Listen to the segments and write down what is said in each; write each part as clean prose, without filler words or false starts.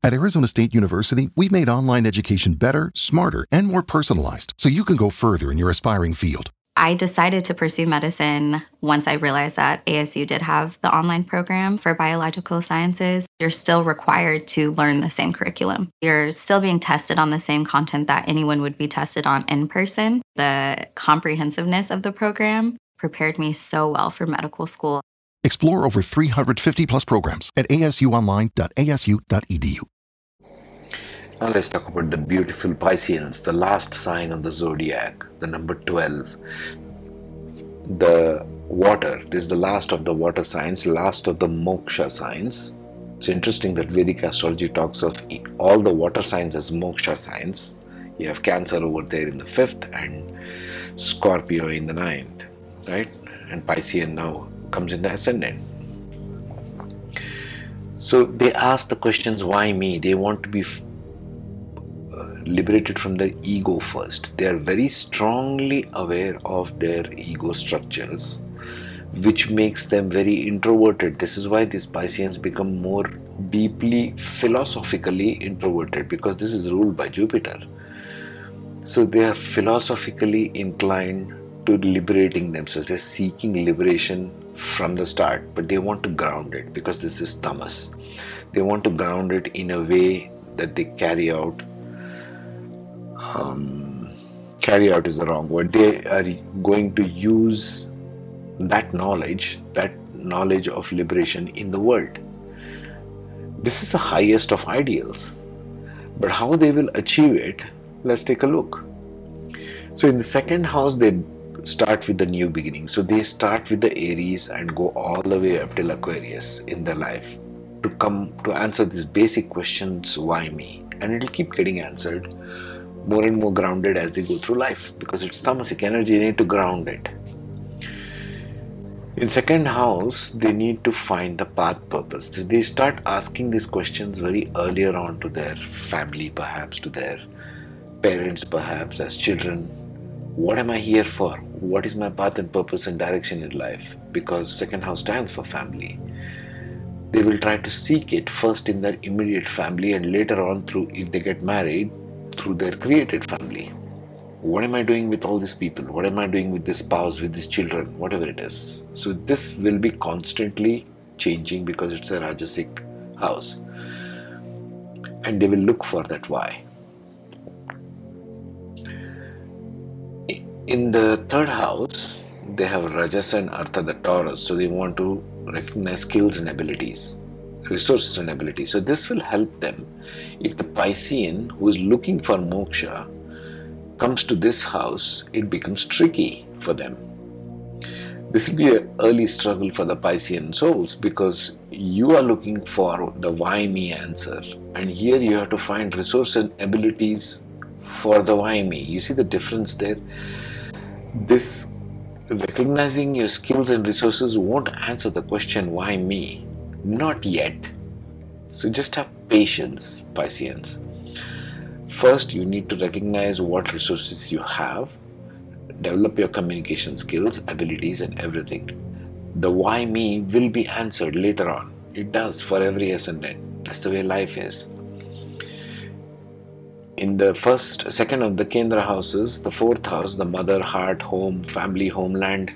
At Arizona State University, we've made online education better, smarter, and more personalized so you can go further in your aspiring field. I decided to pursue medicine once I realized that ASU did have the online program for biological sciences. You're still required to learn the same curriculum. You're still being tested on the same content that anyone would be tested on in person. The comprehensiveness of the program prepared me so well for medical school. Explore over 350 plus programs at asuonline.asu.edu. Now let's talk about the beautiful Pisceans, the last sign of the zodiac, the number 12. The water, this is the last of the water signs, last of the moksha signs. It's interesting that Vedic astrology talks of all the water signs as moksha signs. You have Cancer over there in the 5th and Scorpio in the 9th, right? And Piscean now comes in the ascendant. So they ask the questions, why me? They want to be liberated from their ego first. They are very strongly aware of their ego structures, which makes them very introverted. This is why these Pisceans become more deeply philosophically introverted, because this is ruled by Jupiter. So they are philosophically inclined to liberating themselves. They're seeking liberation from the start, but they want to ground it because this is tamas. They want to ground it in a way that they carry out is the wrong word. They are going to use that knowledge of liberation in the world. This is the highest of ideals. But how they will achieve it, let's take a look. So in the second house, they start with the new beginning. So they start with the Aries and go all the way up till Aquarius in their life to come to answer these basic questions, why me? And it will keep getting answered more and more grounded as they go through life, because it's tamasic energy. They need to ground it. In second house, they need to find the path purpose. They start asking these questions very earlier on to their family, perhaps to their parents, perhaps as children. What am I here for? What is my path and purpose and direction in life? Because second house stands for family. They will try to seek it first in their immediate family and later on through, if they get married, through their created family. What am I doing with all these people? What am I doing with this spouse, with these children, whatever it is? So this will be constantly changing because it's a Rajasic house. And they will look for that why. In the third house, they have Rajas and Artha, the Taurus. So they want to recognize skills and abilities, resources and abilities. So this will help them. If the Piscean who is looking for moksha comes to this house, it becomes tricky for them. This will be an early struggle for the Piscean souls because you are looking for the why me answer, and here you have to find resources and abilities for the why me. You see the difference there? This recognizing your skills and resources won't answer the question why me, not yet. So just have patience, Pisceans. First, you need to recognize what resources you have, develop your communication skills, abilities, and everything. The why me will be answered later on. It does for every ascendant. That's the way life is. In the second of the Kendra houses, the fourth house, the mother, heart, home, family, homeland,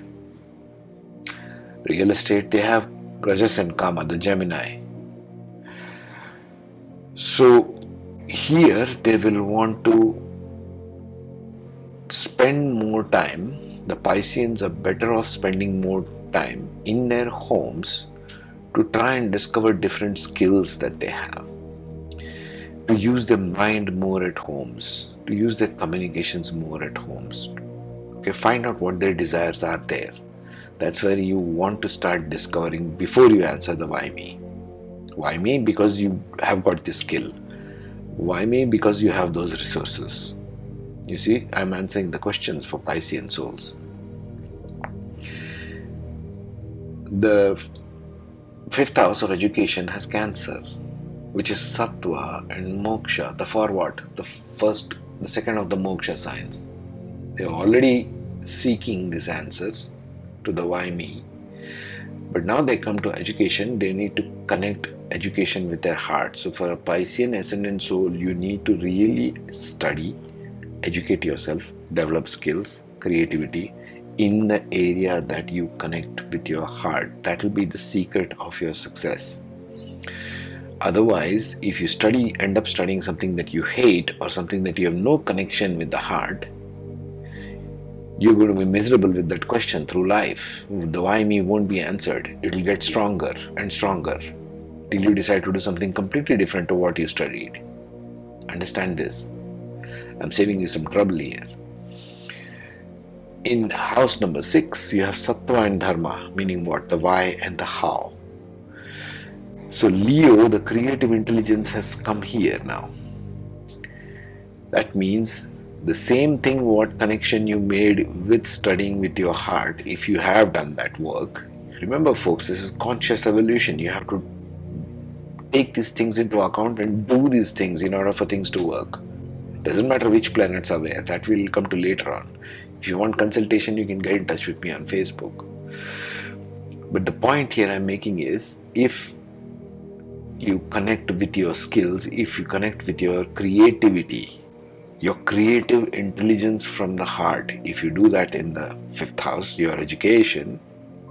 real estate, they have Rajas and Kama, the Gemini. So here they will want to spend more time. The Pisceans are better off spending more time in their homes to try and discover different skills that they have, to use their mind more at homes, to use their communications more at homes. Okay, find out what their desires are there. That's where you want to start discovering before you answer the why me. Why me? Because you have got this skill. Why me? Because you have those resources. You see, I'm answering the questions for Piscean souls. The fifth house of education has Cancer, which is Sattva and Moksha, the forward, the second of the Moksha signs. They're already seeking these answers to the why me. But now they come to education, they need to connect education with their heart. So for a Piscean ascendant soul, you need to really study, educate yourself, develop skills, creativity in the area that you connect with your heart. That will be the secret of your success. Otherwise, if you end up studying something that you hate or something that you have no connection with the heart, you're going to be miserable with that question through life. The why me won't be answered. It will get stronger and stronger till you decide to do something completely different to what you studied. Understand this. I'm saving you some trouble here. In house number 6, you have Sattva and Dharma, meaning what? The why and the how. So Leo, the creative intelligence, has come here now. That means the same thing, what connection you made with studying with your heart, if you have done that work. Remember folks, this is conscious evolution. You have to take these things into account and do these things in order for things to work. Doesn't matter which planets are where, that will come to later on. If you want consultation, you can get in touch with me on Facebook. But the point here I'm making is, if you connect with your skills, if you connect with your creativity, your creative intelligence from the heart, if you do that in the 5th house, your education,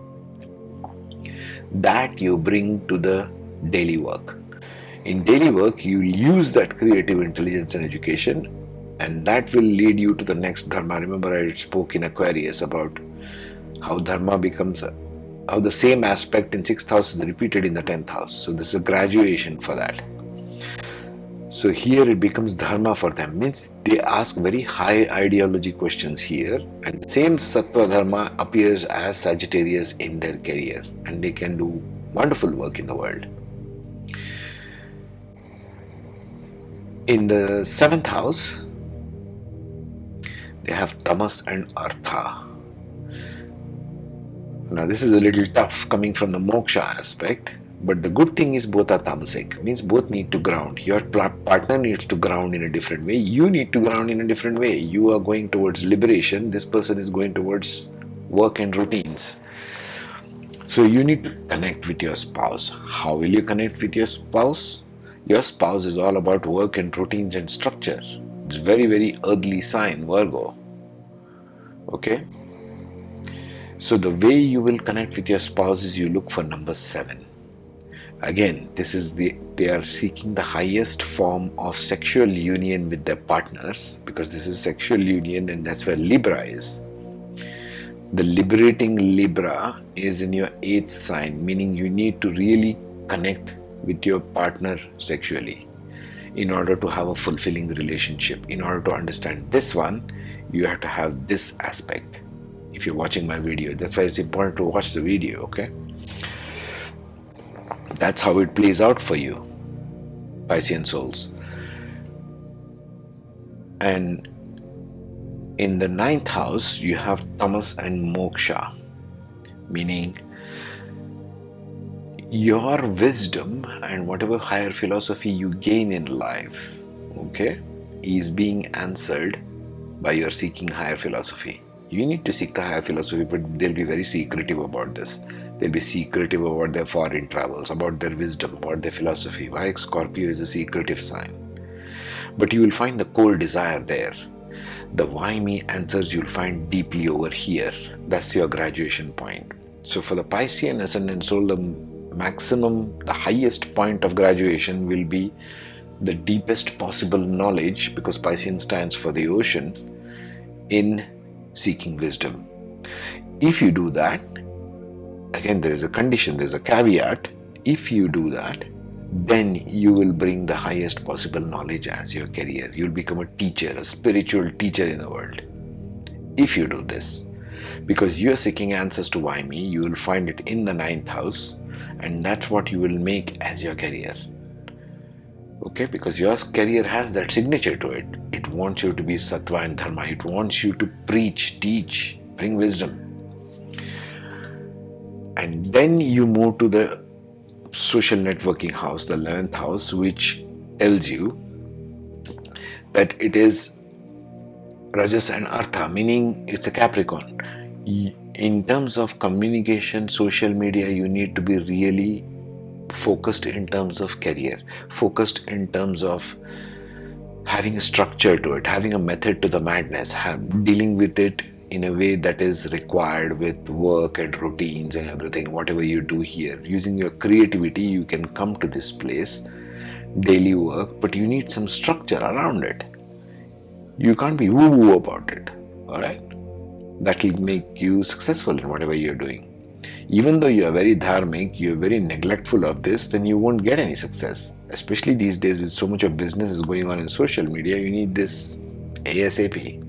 that you bring to the daily work. In daily work, you use that creative intelligence and education, and that will lead you to the next dharma. Remember, I spoke in Aquarius about how dharma becomes how the same aspect in 6th house is repeated in the 10th house. So this is a graduation for that. So here it becomes dharma for them, means they ask very high ideology questions here, and the same sattva dharma appears as Sagittarius in their career, and they can do wonderful work in the world. In the 7th house, they have tamas and artha. Now this is a little tough coming from the moksha aspect, but the good thing is both are tamasic, means both need to ground. Your partner needs to ground in a different way, you need to ground in a different way. You are going towards liberation, this person is going towards work and routines. So you need to connect with your spouse. How will you connect with your spouse? Your spouse is all about work and routines and structure. It's very, very earthly sign, Virgo. Okay? So the way you will connect with your spouse is you look for number 7. Again, this is they are seeking the highest form of sexual union with their partners, because this is sexual union, and that's where Libra is. The liberating Libra is in your 8th sign, meaning you need to really connect with your partner sexually in order to have a fulfilling relationship. In order to understand this one, you have to have this aspect. If you're watching my video, that's why it's important to watch the video, okay? That's how it plays out for you, Piscean souls. And in the 9th house, you have tamas and moksha, meaning your wisdom and whatever higher philosophy you gain in life, okay, is being answered by your seeking higher philosophy. You need to seek the higher philosophy, but they'll be very secretive about this. They'll be secretive about their foreign travels, about their wisdom, about their philosophy. Why Scorpio is a secretive sign. But you will find the core desire there. The why me answers you'll find deeply over here. That's your graduation point. So for the Piscean ascendant soul, the maximum, the highest point of graduation will be the deepest possible knowledge, because Piscean stands for the ocean, in seeking wisdom. If you do that, again there is a condition, there is a caveat. If you do that, then you will bring the highest possible knowledge as your career. You'll become a teacher, a spiritual teacher in the world. If you do this, because you're seeking answers to why me, you will find it in the 9th house, and that's what you will make as your career. Okay, because your career has that signature to it. It wants you to be sattva and dharma. It wants you to preach, teach, bring wisdom. And then you move to the social networking house, the 11th house, which tells you that it is Rajas and Artha, meaning it's a Capricorn. In terms of communication, social media, you need to be really focused in terms of career, focused in terms of having a structure to it, having a method to the madness, dealing with it in a way that is required with work and routines and everything. Whatever you do here, using your creativity, you can come to this place, daily work, but you need some structure around it. You can't be woo-woo about it, all right? That will make you successful in whatever you're doing. Even though you are very dharmic, you're very neglectful of this, then you won't get any success. Especially these days with so much of business is going on in social media, you need this ASAP.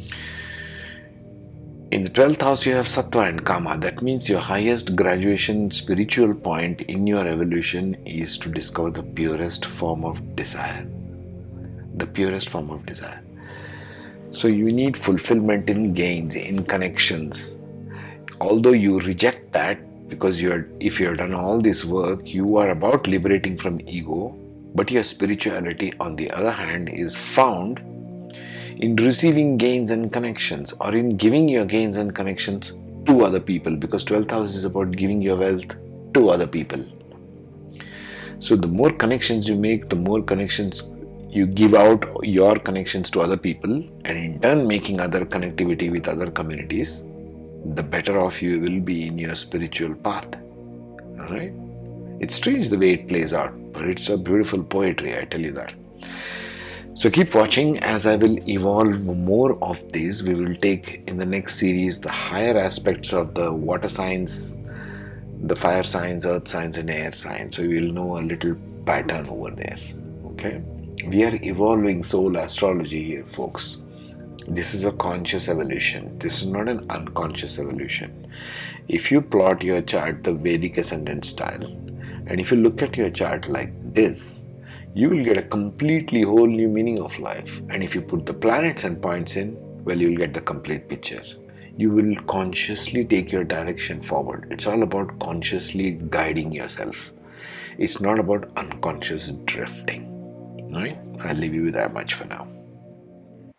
In the 12th house, you have Sattva and Kama. That means your highest graduation spiritual point in your evolution is to discover the purest form of desire. The purest form of desire. So you need fulfillment in gains, in connections. Although you reject that because if you have done all this work, you are about liberating from ego, but your spirituality, on the other hand, is found in receiving gains and connections, or in giving your gains and connections to other people, because 12th house is about giving your wealth to other people. So the more connections you make, the more connections you give out your connections to other people, and in turn making other connectivity with other communities, the better off you will be in your spiritual path. Alright? It's strange the way it plays out, but it's a beautiful poetry, I tell you that. So keep watching as I will evolve more of these. We will take in the next series the higher aspects of the water signs, the fire signs, earth signs and air signs. So we will know a little pattern over there. Okay? We are evolving soul astrology here, folks. This is a conscious evolution. This is not an unconscious evolution. If you plot your chart the Vedic ascendant style, and if you look at your chart like this, you will get a completely whole new meaning of life. And if you put the planets and points in, well, you will get the complete picture. You will consciously take your direction forward. It's all about consciously guiding yourself. It's not about unconscious drifting. Right? I'll leave you with that much for now.